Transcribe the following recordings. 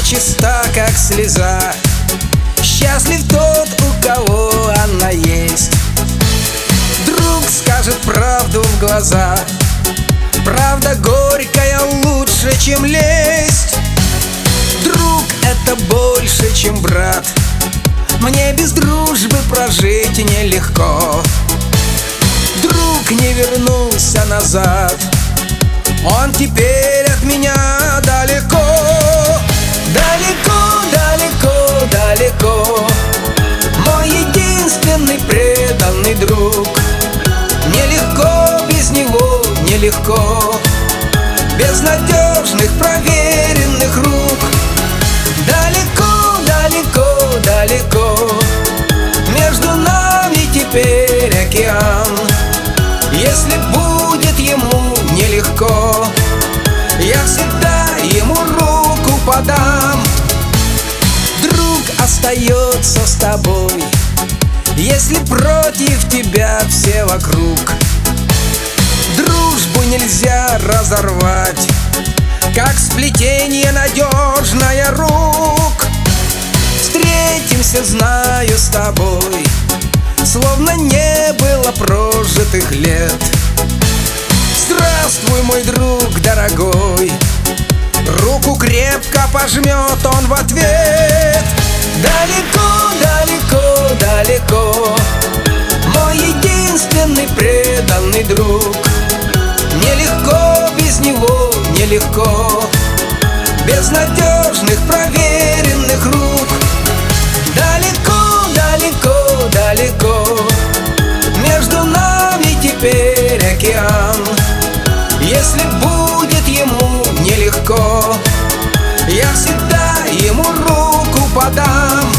чиста, как слеза. Счастлив тот, у кого она есть. Друг скажет правду в глаза. Правда горькая лучше, чем лесть. Друг — это больше, чем брат. Мне без дружбы прожить нелегко. Друг не вернулся назад. Он теперь от меня далеко. Далеко, далеко, далеко. Мой единственный преданный друг. Нелегко без него, нелегко. Без надежных, проверенных рук. Далеко, далеко, далеко. Между нами теперь океан. Если будет ему нелегко, я всегда ему руку подам. Друг остается с тобой, если против тебя все вокруг. Дружбу нельзя разорвать, как сплетение надежное рук. Встретимся, знаю, с тобой, словно не было прожитых лет. Здравствуй, мой друг дорогой. Руку крепко пожмет он в ответ. Далеко, далеко, далеко. Мой единственный преданный друг. Нелегко без него, нелегко. Без надежных, проверенных рук. Далеко, далеко, далеко. Между нами теперь океан. Если будет ему нелегко, я всегда ему руку подам.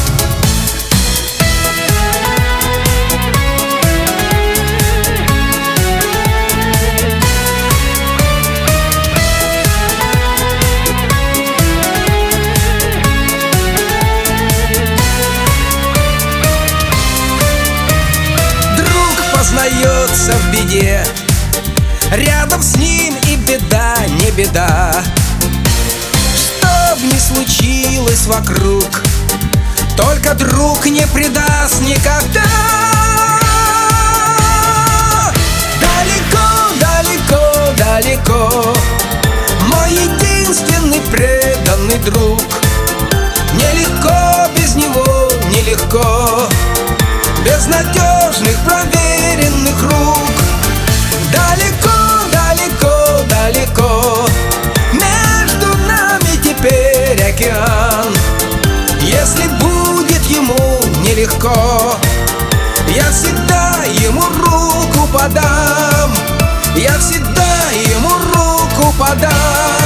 Познается в беде, рядом с ним и беда не беда. Что б ни случилось вокруг, только друг не предаст никогда. Далеко, далеко, далеко. Мой единственный преданный друг. Нелегко без него, нелегко. Без надежных, проверенных рук. Далеко, далеко, далеко. Между нами теперь океан. Если будет ему нелегко, я всегда ему руку подам. Я всегда ему руку подам.